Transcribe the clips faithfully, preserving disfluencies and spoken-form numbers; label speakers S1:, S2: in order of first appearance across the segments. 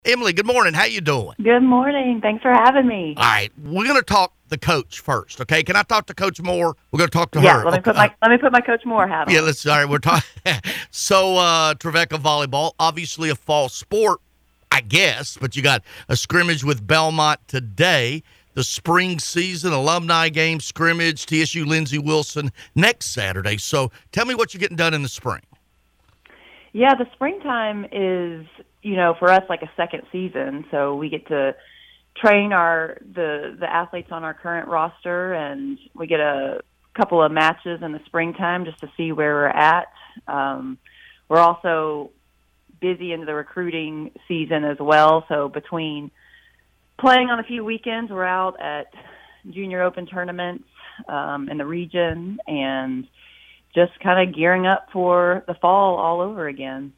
S1: Emily, good morning. How you doing?
S2: Good morning. Thanks for having me.
S1: All right, we're going to talk the coach first, okay? Can I talk to Coach Moore? We're going to talk to
S2: yeah,
S1: her.
S2: let me
S1: okay.
S2: put my let me put my Coach Moore hat on.
S1: Yeah, let's. All right, we're talking. so, uh, Trevecca volleyball, obviously a fall sport, I guess, but you got a scrimmage with Belmont today. The spring season alumni game scrimmage, T S U Lindsey Wilson next Saturday. So, tell me what you're getting done in the spring.
S2: Yeah, the springtime is, you know, for us like a second season. So we get to train our the the athletes on our current roster, and we get a couple of matches in the springtime just to see where we're at. Um, we're also busy into the recruiting season as well. So between playing on a few weekends, we're out at junior open tournaments um, in the region and just kind of gearing up for the fall all over again.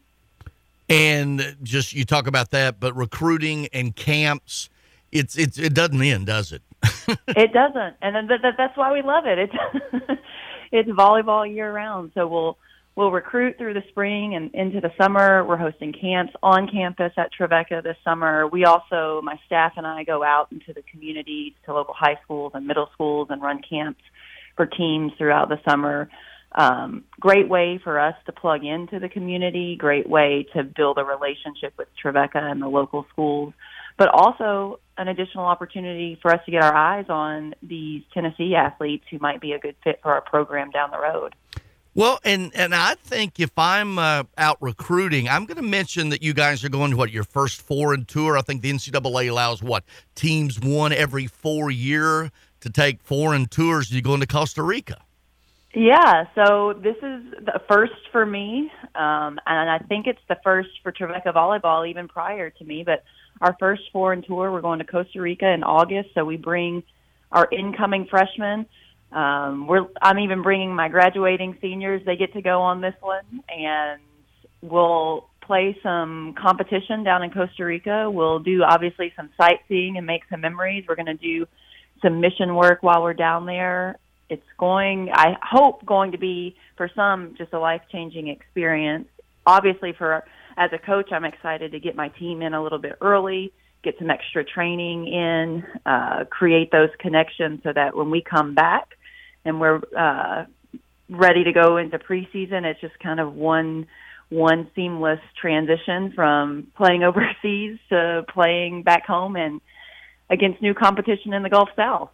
S1: And just you talk about that, but recruiting and camps, it's it's it doesn't end, does it?
S2: It doesn't, and th- th- that's why we love it. It's it's volleyball year round. So we'll we'll recruit through the spring and into the summer. We're hosting camps on campus at Trevecca this summer. We also, my staff and I, go out into the communities to local high schools and middle schools and run camps for teams throughout the summer. Um, great way for us to plug into the community, great way to build a relationship with Trevecca and the local schools, but also an additional opportunity for us to get our eyes on these Tennessee athletes who might be a good fit for our program down the road.
S1: Well, and, and I think if I'm uh, out recruiting, I'm going to mention that you guys are going to, what, your first foreign tour? I think the N C double A allows, what, teams one every four year to take foreign tours. You're going to Costa Rica.
S2: Yeah, so this is the first for me, um, and I think it's the first for Trevecca volleyball even prior to me, but our first foreign tour, we're going to Costa Rica in August, so we bring our incoming freshmen. Um, we're I'm even bringing my graduating seniors. They get to go on this one, and we'll play some competition down in Costa Rica. We'll do, obviously, some sightseeing and make some memories. We're going to do some mission work while we're down there. It's going, I hope, going to be, for some, just a life-changing experience. Obviously, for as a coach, I'm excited to get my team in a little bit early, get some extra training in, uh, create those connections so that when we come back and we're uh, ready to go into preseason, it's just kind of one one seamless transition from playing overseas to playing back home and against new competition in the Gulf South.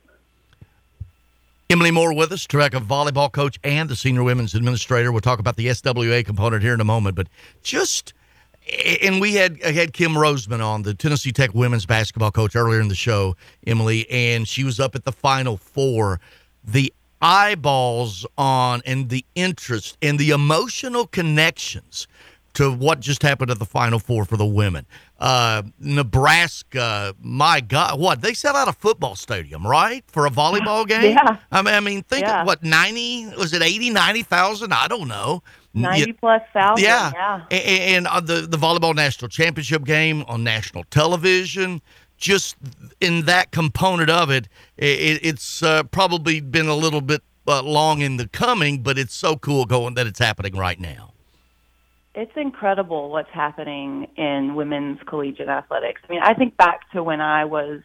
S1: Emily Moore with us, Trevecca volleyball coach and the senior women's administrator. We'll talk about the S W A component here in a moment, but just, and we had had Kim Roseman on, the Tennessee Tech women's basketball coach, earlier in the show, Emily, and she was up at the Final Four. The eyeballs on and the interest and the emotional connections to what just happened at the Final Four for the women. Uh, Nebraska, my God, what? They sell out a football stadium, right, for a volleyball game?
S2: Yeah.
S1: I mean, I mean think,
S2: yeah.
S1: of, what, ninety, was it eighty, ninety thousand? I don't know.
S2: ninety plus thousand,
S1: yeah.
S2: yeah.
S1: And, and uh, the, the volleyball national championship game on national television, just in that component of it, it it's uh, probably been a little bit uh, long in the coming, but it's so cool going that it's happening right now.
S2: It's incredible what's happening in women's collegiate athletics. I mean, I think back to when I was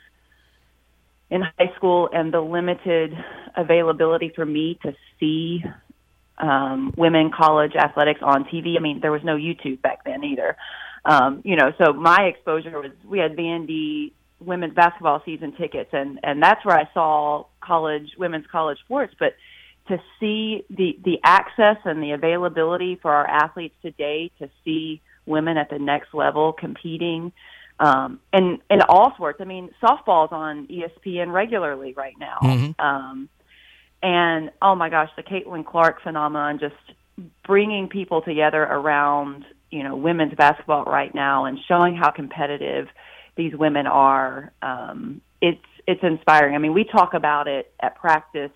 S2: in high school and the limited availability for me to see um, women college athletics on T V. I mean, there was no YouTube back then either. Um, you know, so my exposure was, we had Vandy women's basketball season tickets, and, and that's where I saw college, women's college sports. But to see the, the access and the availability for our athletes today to see women at the next level competing um, in, in all sports. I mean, softball's on E S P N regularly right now.
S1: Mm-hmm.
S2: Um, and, oh, my gosh, the Caitlin Clark phenomenon, just bringing people together around, you know, women's basketball right now and showing how competitive these women are. Um, it's it's inspiring. I mean, we talk about it at practice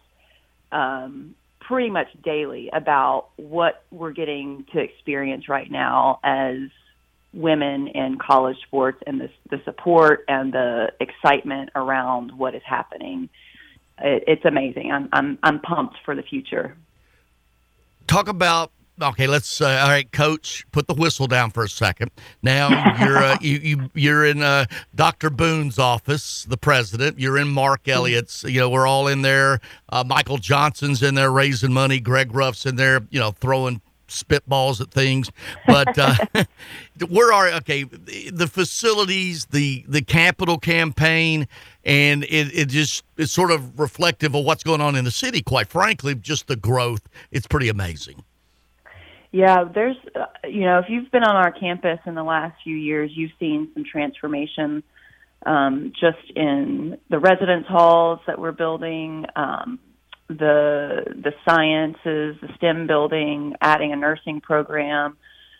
S2: um, pretty much daily about what we're getting to experience right now as women in college sports, and the, the support and the excitement around what is happening. It, it's amazing. I'm, I'm, I'm pumped for the future.
S1: Talk about okay, let's, uh, all right, Coach, put the whistle down for a second. Now you're uh, you, you, you're in uh, Doctor Boone's office, the president. You're in Mark Elliott's. You know, we're all in there. Uh, Michael Johnson's in there raising money. Greg Ruff's in there, you know, throwing spitballs at things. But uh, where are, okay, the facilities, the, the capital campaign, and it, it just it's sort of reflective of what's going on in the city, quite frankly, just the growth. It's pretty amazing.
S2: Yeah, there's, uh, you know, if you've been on our campus in the last few years, you've seen some transformation um, just in the residence halls that we're building, um, the the sciences, the STEM building, adding a nursing program.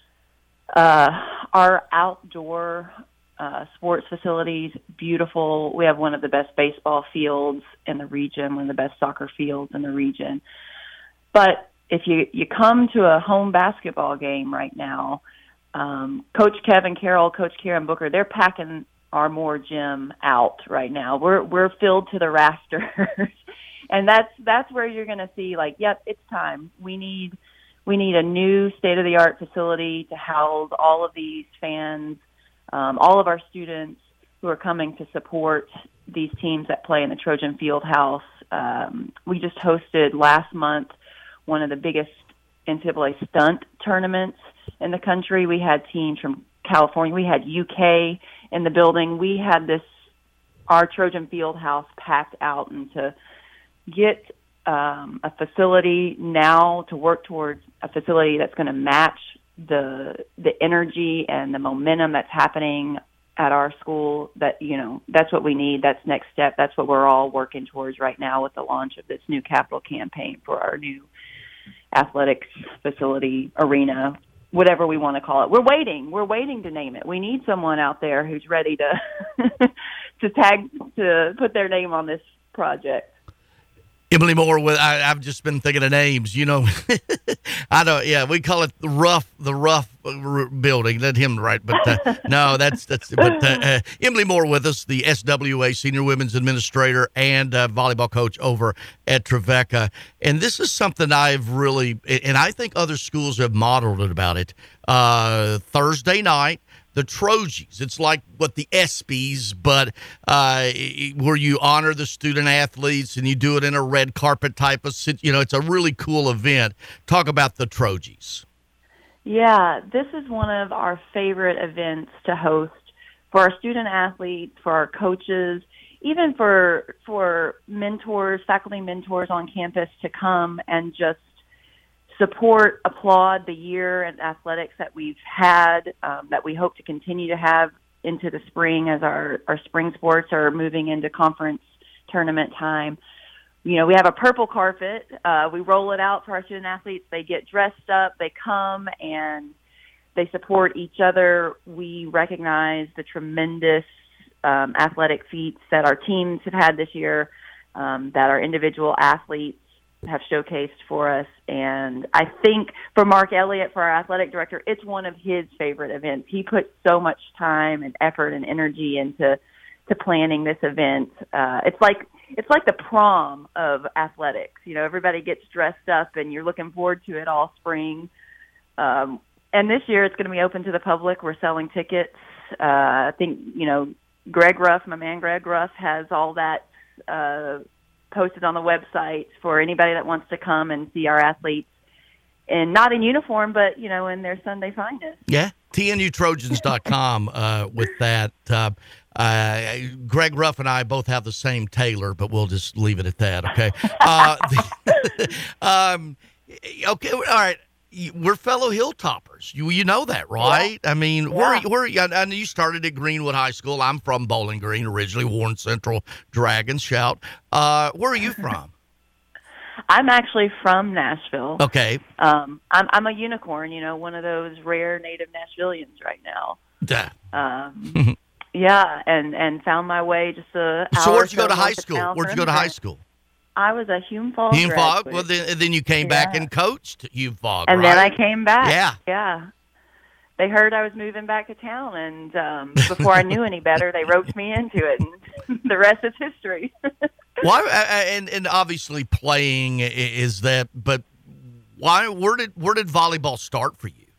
S2: Uh, our outdoor uh, sports facilities, beautiful. We have one of the best baseball fields in the region, one of the best soccer fields in the region. But if you, you come to a home basketball game right now, um, Coach Kevin Carroll, Coach Karen Booker, they're packing our Moore gym out right now. We're we're filled to the rafters. And that's that's where you're going to see, like, yep, it's time. We need we need a new state-of-the-art facility to house all of these fans, um, all of our students who are coming to support these teams that play in the Trojan Fieldhouse. Um, we just hosted last month one of the biggest N C double A stunt tournaments in the country. We had teams from California. We had U K in the building. We had this our Trojan Fieldhouse packed out, and to get um, a facility now to work towards a facility that's going to match the the energy and the momentum that's happening at our school, that, you know, that's what we need. That's next step. That's what we're all working towards right now with the launch of this new capital campaign for our new athletics facility, arena, whatever we want to call it. We're waiting. We're waiting to name it. We need someone out there who's ready to to tag to put their name on this project.
S1: Emily Moore, with I, I've just been thinking of names. You know, I don't. Yeah, we call it the rough, the rough building. Let him right, but uh, no, that's that's. But uh, uh, Emily Moore with us, the S W A Senior Women's Administrator and uh, volleyball coach over at Trevecca, and this is something I've really, and I think other schools have modeled it about it. Uh, Thursday night, the Trojans. It's like what the ESPYs, but uh, where you honor the student athletes and you do it in a red carpet type of, you know, it's a really cool event. Talk about the Trojans.
S2: Yeah, this is one of our favorite events to host for our student athletes, for our coaches, even for for mentors, faculty mentors on campus to come and just support, applaud the year in athletics that we've had, um, that we hope to continue to have into the spring as our, our spring sports are moving into conference tournament time. You know, we have a purple carpet. Uh, we roll it out for our student athletes. They get dressed up. They come and they support each other. We recognize the tremendous um, athletic feats that our teams have had this year, um, that our individual athletes have showcased for us. And I think for Mark Elliott, for our athletic director, it's one of his favorite events. He puts so much time and effort and energy into to planning this event. Uh, it's like it's like the prom of athletics. You know, everybody gets dressed up and you're looking forward to it all spring. Um, and this year it's going to be open to the public. We're selling tickets. Uh, I think, you know, Greg Ruff, my man Greg Ruff, has all that uh posted on the website for anybody that wants to come and see our athletes, and not in uniform, but, you know, in their Sunday finest.
S1: Yeah, T N U Trojans dot com uh, with that. Uh, uh, Greg Ruff and I both have the same tailor, but we'll just leave it at that, okay? Uh, the, um, okay, all right. We're fellow Hilltoppers. You you know that, right?
S2: Yeah.
S1: I mean,
S2: yeah.
S1: where where I know you started at Greenwood High School. I'm from Bowling Green originally. Warren Central Dragons shout. Uh, where are you from?
S2: I'm actually from Nashville.
S1: Okay.
S2: Um, I'm I'm a unicorn. You know, one of those rare native Nashvillians right now.
S1: Duh.
S2: Um, yeah, and and found my way just a.
S1: So
S2: hour
S1: where'd you go to
S2: north
S1: high
S2: of
S1: school?
S2: town
S1: Where'd you go to high school?
S2: I was a Hume Fogg
S1: Hume Fogg.
S2: graduate.
S1: Well, then, then you came
S2: yeah.
S1: back and coached Hume Fogg,
S2: and
S1: right?
S2: then I came back.
S1: Yeah,
S2: yeah. They heard I was moving back to town, and um, before I knew any better, they roped me into it, and the rest is history.
S1: Well, I, I, and and obviously playing is that, but Why? Where did where did volleyball start for you?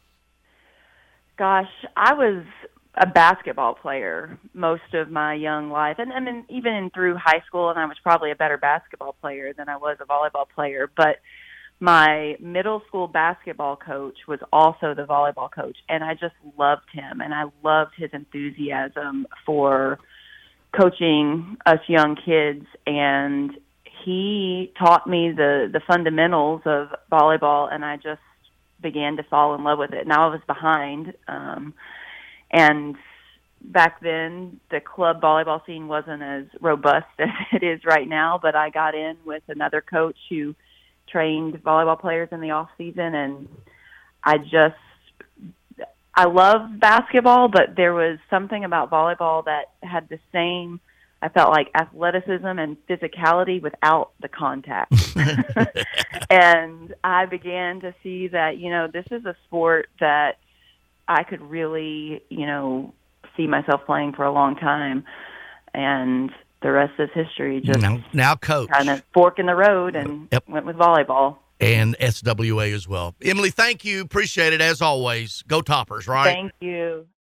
S2: Gosh, I was a basketball player most of my young life, and I mean even through high school, and I was probably a better basketball player than I was a volleyball player. But my middle school basketball coach was also the volleyball coach, and I just loved him, and I loved his enthusiasm for coaching us young kids, and he taught me the, the fundamentals of volleyball, and I just began to fall in love with it. Now I was behind, um, and back then the club volleyball scene wasn't as robust as it is right now, but I got in with another coach who trained volleyball players in the off season, and I just I love basketball, but there was something about volleyball that had the same, I felt like, athleticism and physicality without the contact. And I began to see that, you know, this is a sport that I could really, you know, see myself playing for a long time. And the rest is history. Just
S1: now, now coach.
S2: Kind of fork in the road and
S1: yep.
S2: went with volleyball.
S1: And S W A as well. Emily, thank you. Appreciate it as always. Go Toppers, right?
S2: Thank you.